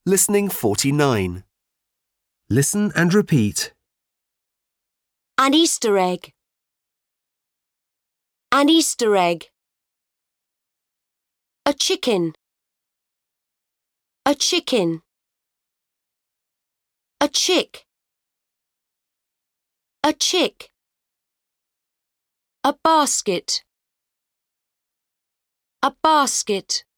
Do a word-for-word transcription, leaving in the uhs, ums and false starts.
Listening forty-nine. Listen and repeat. An Easter egg. An Easter egg. A chicken. A chicken. A chick. A chick. A basket. A basket.